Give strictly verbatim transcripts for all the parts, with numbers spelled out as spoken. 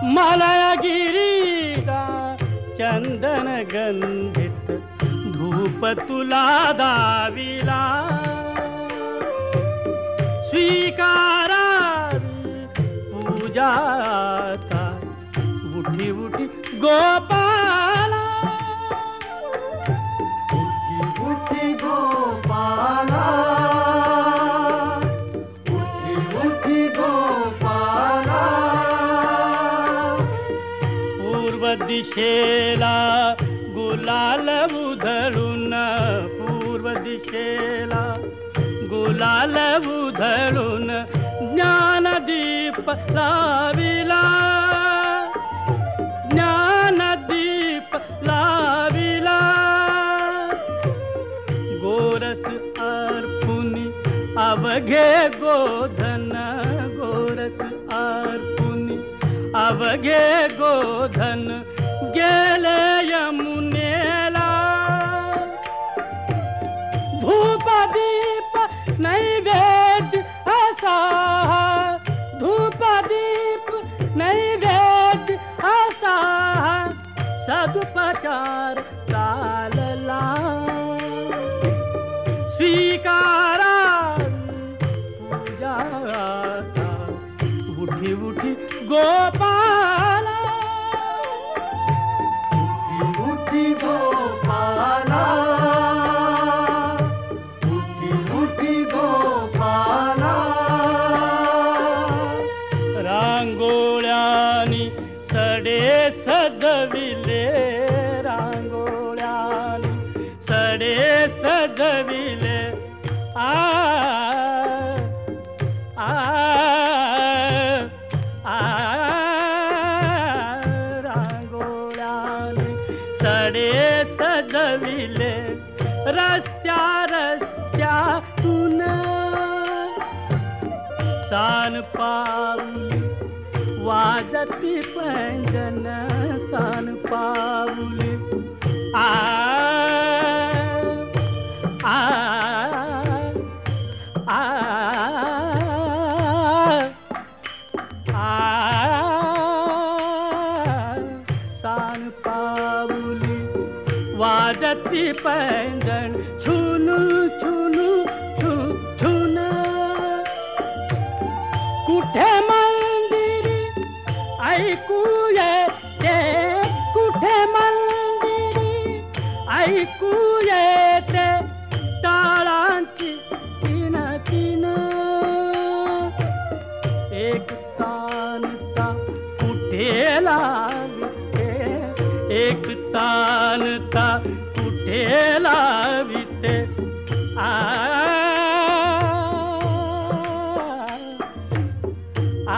मलयगिरीचा चंदन गंधित धूप तुला दाविला स्वीकारावी पूजाता उठी उठी गोपाला उठी उठी गोपाला उठी उठी गोपाला पूर्व दिशेला गुलाल उधळून पूर्व दिशेला गुलाल उधळून ज्ञानदीप लाविला ज्ञानदीप लाविला गोरस अर्पुनी अवघे गोधन गोरस अर्पुनी अवघे गोधन गेले यमुनेला धूप दीप नैवेद्य असा धूप दीप नैवेद्य असा सदुपचार चालला स्वीकारा पूजाता उठी उठी गोपाला उठी गोपाला उठी उठी गोपाला रांगोळ्यानी सडे सजविले रांगोळ्यानी सडे सजविले आ आ आ रांगोळ्यानी सडे सजविले रस्त्या रस्त्यातून सान पाऊली वाजती पैंजन सान पाऊली आ आ आ आ सान पाऊली वाजती पैंजन छुनू छुनू छू छुन कुठे मंदिरी ऐकू येते कुठे मंदिरी ऐकू येते टाळांची तीन तीन एक तानता कुठे लाविते एक तानता कुठे लाविते आ आ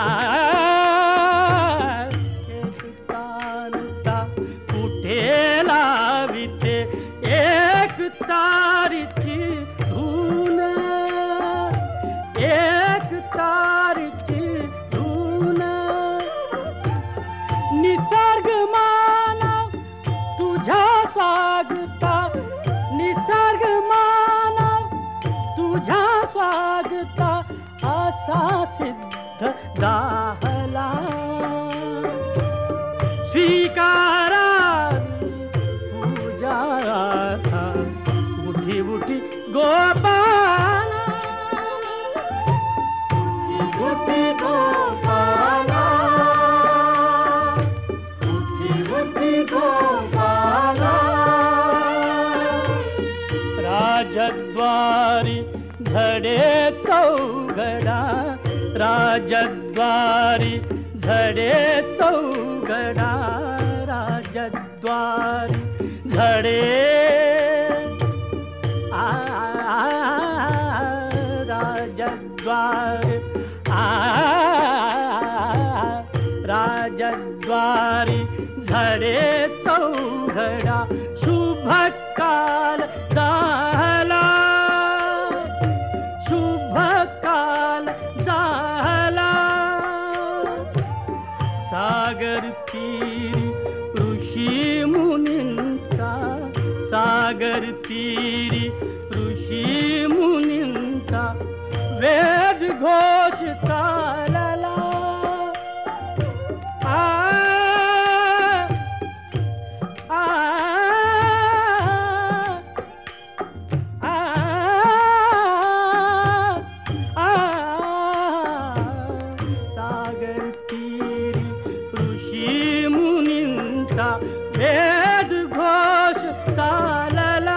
एक तानता कुठे लाविते एक तारीची धून एक तारीची धून निसर्ग मानव तुझ्या स्वागता निसर्ग मानव तुझ्या स्वागता असा सिद्ध दाहला स्वीकारावी पूजाता उठी उठी गोपाला उठी गोपाला उठी उठी गोपाला राजद्वारी झडे चौघडा राजद्वारी झडे चौघडा राजद्वारी झडे आ राजद्वारी आ राजद्वारी झडे चौघडा शुभ काल झाला शुभ काल झाला सागर तीरी ऋषी मुनींचा सागर तीरी ऋषी मुनींचा वेद घोष चालला आ तीरी ऋषी मुनींचा वेद घोष चालला.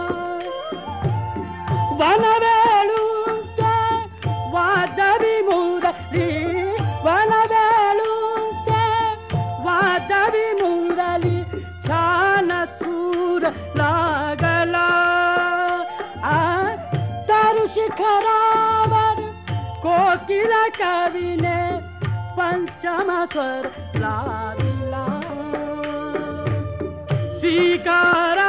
वनवेळूंचे वाजवी मुरली, वनवेळूंचे वाजवी मुरली, छान सूर लागला. तरु शिखरावर कोकिल कवीने पंचम स्वर लाविला. श्रीकार